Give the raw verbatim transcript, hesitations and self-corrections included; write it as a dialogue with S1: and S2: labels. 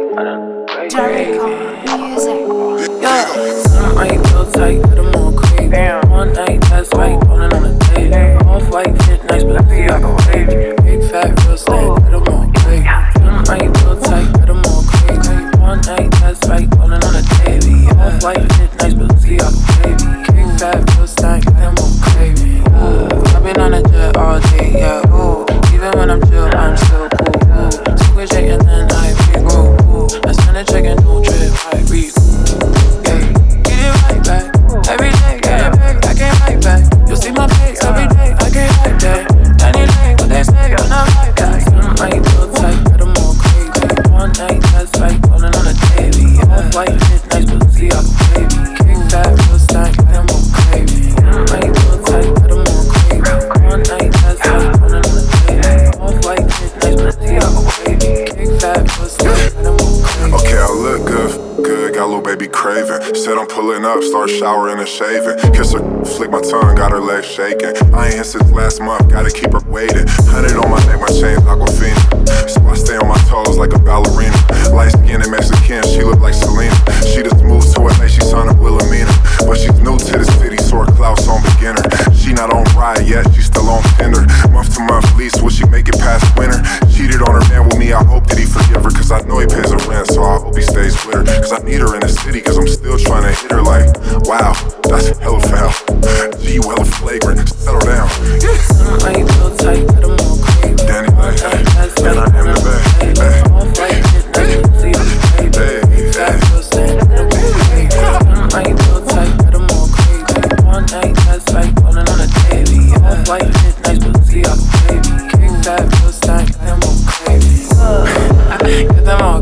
S1: I done great,
S2: Jericho
S1: crazy.
S2: music.
S1: Yeah, some might feel tight, but I'm more crazy. One night, that's right, rolling on a daily. Off white, fit nice, but I feel like a wavy. Big fat, real snake, but I'm more crazy. Some might feel tight, but I'm more crazy. One night, that's right, rolling on a daily. Off white, fit nice, but I feel like a wavy. Big fat, real snake, but I'm more crazy. Ooh, I've been on a jet all day, yeah. Ooh, even when I'm chill, I'm still cool. Ooh, took a J and then I re-grew. Ooh, I send a check and no trip, I re yeah, get it right back. Every day, get it back, I can't fight back. You see my face every day, I can't fight that. Any day, what they say, I'm not like that. Some might feel tight, but I'm more crazy. One night, that's right, rolling on a daily. Off white, fit nice, but see I'm baby. Kick that, real stank, I'm more crazy. Some might feel tight, but I'm more crazy. One night, that's right, rolling on a daily. Off white, fit nice, but see I'm baby. Kick that, real stank, I'm more crazy.
S3: Okay, I look good, good, got little baby craving. Said I'm pulling up, start showering and shaving. Kiss her, flick my tongue, got her legs shaking. I ain't hit since last month, gotta keep her waiting. Hundred on my neck, my chain's Aquafina. So I stay on my toes like a ballerina. Light skin and Mexican, she look like Selena. She just moved to L A, she signed up Wilhelmina. But she's new to the city, so her clout's on beginner. She not on ride yet, she still on Tinder. Month to month lease, will she make it past winter? Cheated on her man with me, I hope that he forgive her. Cause I know he pays her rent, so I hope he stays with her. Cause I need her in the city, cause I'm still trying to hit her like, wow, that's hella foul. G, you hella flagrant, settle down.
S1: Some might feel tight, but I'm more crazy.
S3: Danny, like, hey, and I am the bag, hey.
S1: Off white, fit nice, but see I'm baby. Big fat, real stank, but I'm more crazy. Some might feel tight, but I'm more crazy. One night, that's right, rolling on a daily. Off white, fit nice, but see I'm baby. Big fat, real stank, I'm more crazy. Cause I'm more